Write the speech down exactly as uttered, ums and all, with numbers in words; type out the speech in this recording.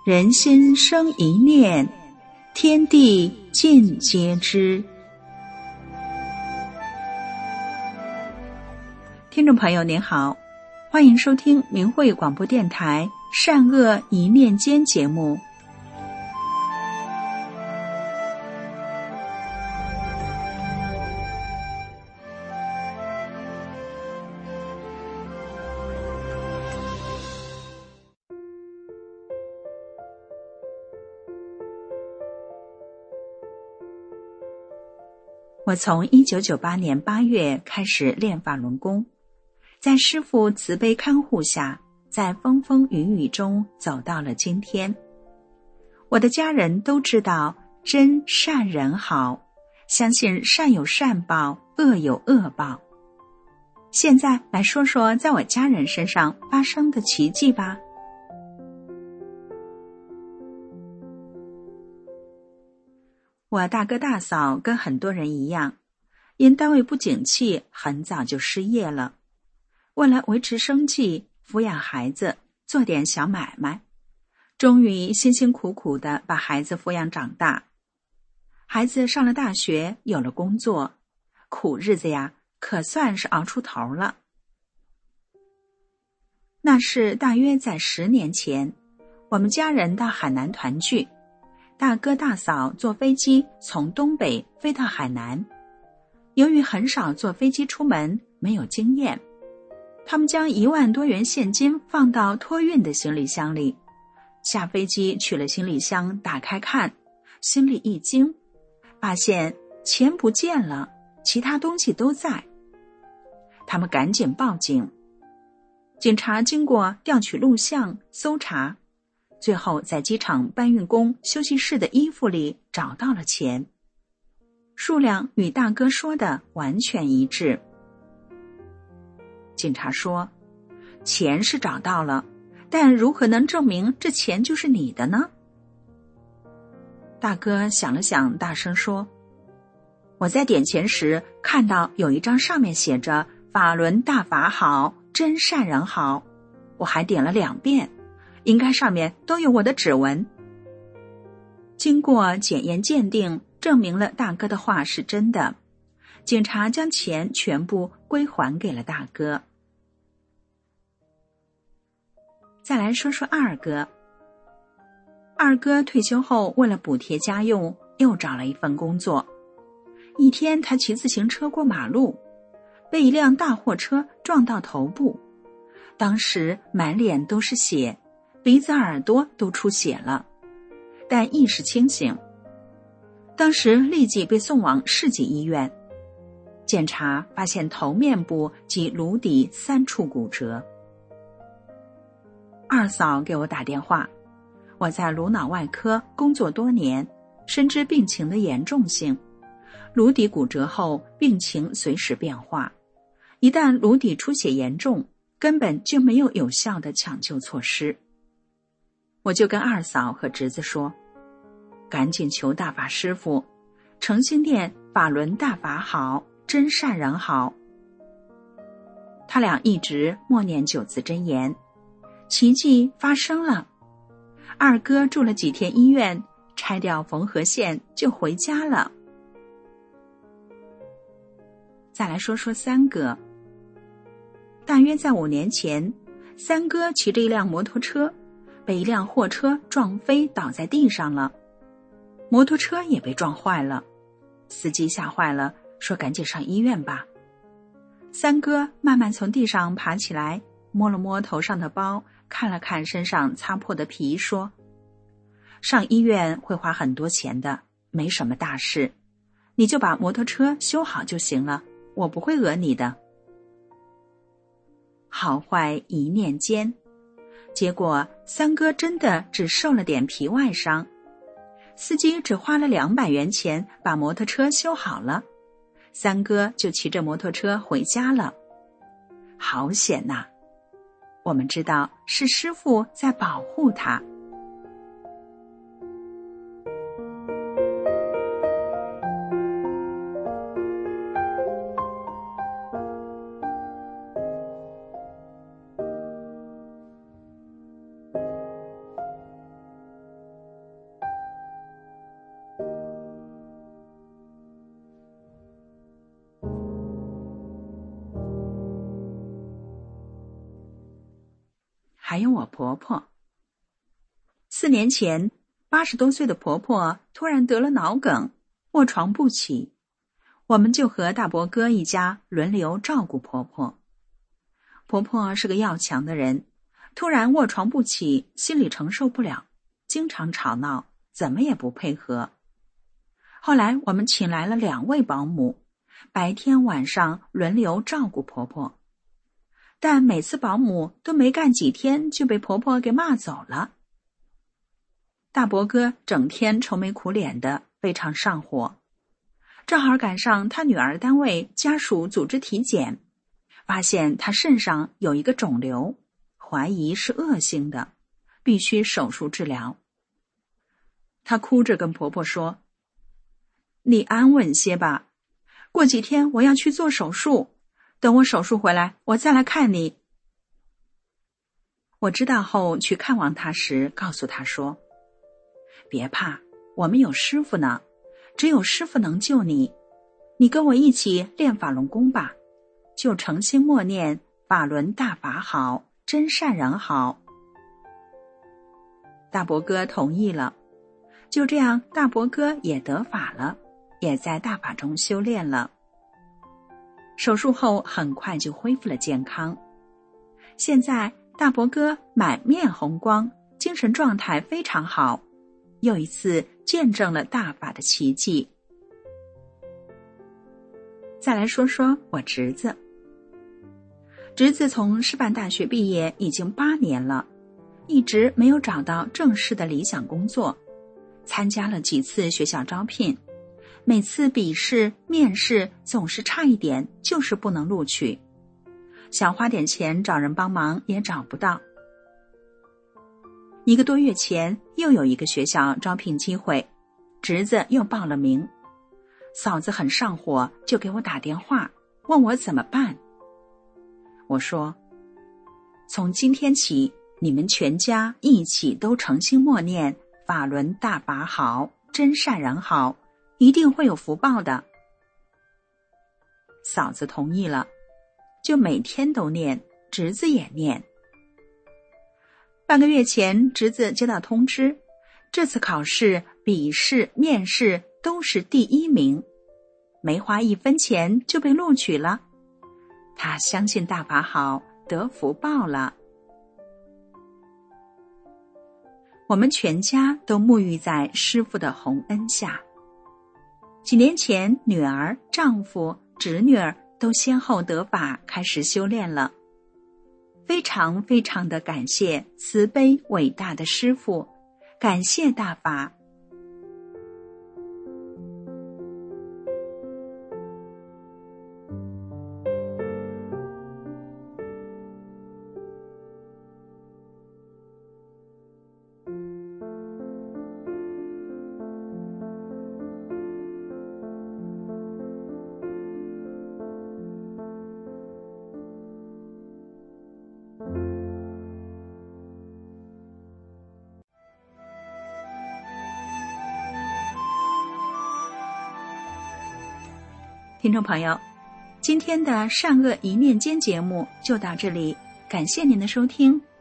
人心生一念，天地尽皆知。听众朋友您好，欢迎收听明慧广播电台善恶一念间节目。我从一九九八年八月开始练法轮功，在师父慈悲看护下，在风风雨雨中走到了今天。我的家人都知道真善人好，相信善有善报，恶有恶报。现在来说说在我家人身上发生的奇迹吧。我大哥大嫂跟很多人一样，因单位不景气，很早就失业了。为了维持生计，抚养孩子，做点小买卖，终于辛辛苦苦地把孩子抚养长大。孩子上了大学，有了工作，苦日子呀，可算是熬出头了。那是大约在十年前，我们家人到海南团聚。大哥大嫂坐飞机从东北飞到海南，由于很少坐飞机出门，没有经验，他们将一万多元现金放到托运的行李箱里，下飞机取了行李箱打开看，心里一惊，发现钱不见了，其他东西都在。他们赶紧报警，警察经过调取录像搜查，最后在机场搬运工休息室的衣服里找到了钱，数量与大哥说的完全一致。警察说，钱是找到了，但如何能证明这钱就是你的呢？大哥想了想，大声说，我在点钱时看到有一张上面写着法轮大法好，真善人好，我还点了两遍，应该上面都有我的指纹。经过检验鉴定，证明了大哥的话是真的，警察将钱全部归还给了大哥。再来说说二哥。二哥退休后，为了补贴家用，又找了一份工作。一天，他骑自行车过马路，被一辆大货车撞到头部，当时满脸都是血，鼻子耳朵都出血了，但意识清醒。当时立即被送往市级医院，检查发现头面部及颅底三处骨折。二嫂给我打电话，我在颅脑外科工作多年，深知病情的严重性。颅底骨折后，病情随时变化，一旦颅底出血严重，根本就没有有效的抢救措施。我就跟二嫂和侄子说，赶紧求大法师父，诚心念法轮大法好，真善人好。他俩一直默念九字真言，奇迹发生了。二哥住了几天医院，拆掉缝合线就回家了。再来说说三哥。大约在五年前，三哥骑着一辆摩托车，被一辆货车撞飞，倒在地上了，摩托车也被撞坏了。司机吓坏了，说赶紧上医院吧。三哥慢慢从地上爬起来，摸了摸头上的包，看了看身上擦破的皮，说，上医院会花很多钱的，没什么大事，你就把摩托车修好就行了，我不会讹你的。好坏一念间，结果三哥真的只受了点皮外伤，司机只花了两百元钱把摩托车修好了，三哥就骑着摩托车回家了。好险呐！我们知道是师父在保护他。 还有我婆婆。四年前，八十多岁的婆婆突然得了脑梗，卧床不起，我们就和大伯哥一家轮流照顾婆婆。婆婆是个要强的人，突然卧床不起，心里承受不了，经常吵闹，怎么也不配合。后来我们请来了两位保姆，白天晚上轮流照顾婆婆。但每次保姆都没干几天就被婆婆给骂走了。大伯哥整天愁眉苦脸的，非常上火。正好赶上他女儿单位家属组织体检，发现他肾上有一个肿瘤，怀疑是恶性的，必须手术治疗。他哭着跟婆婆说：你安稳些吧，过几天我要去做手术，等我手术回来，我再来看你。我知道后去看望他时，告诉他说：别怕，我们有师傅呢，只有师傅能救你。你跟我一起练法轮功吧，就诚心默念法轮大法好，真善人好。大伯哥同意了，就这样大伯哥也得法了，也在大法中修炼了。手术后很快就恢复了健康。现在大伯哥满面红光，精神状态非常好，又一次见证了大法的奇迹。再来说说我侄子。侄子从师范大学毕业已经八年了，一直没有找到正式的理想工作，参加了几次学校招聘，每次笔试面试总是差一点，就是不能录取，想花点钱找人帮忙也找不到。一个多月前又有一个学校招聘机会，侄子又报了名，嫂子很上火，就给我打电话问我怎么办。我说：从今天起，你们全家一起都诚心默念法轮大法好，真善人好，一定会有福报的。嫂子同意了，就每天都念，侄子也念。半个月前，侄子接到通知，这次考试笔试面试都是第一名，没花一分钱就被录取了。他相信大法好，得福报了。我们全家都沐浴在师父的洪恩下。几年前，女儿、丈夫、侄女儿都先后得法，开始修炼了。非常非常的感谢慈悲伟大的师父，感谢大法。听众朋友，今天的善恶一念间节目就到这里，感谢您的收听，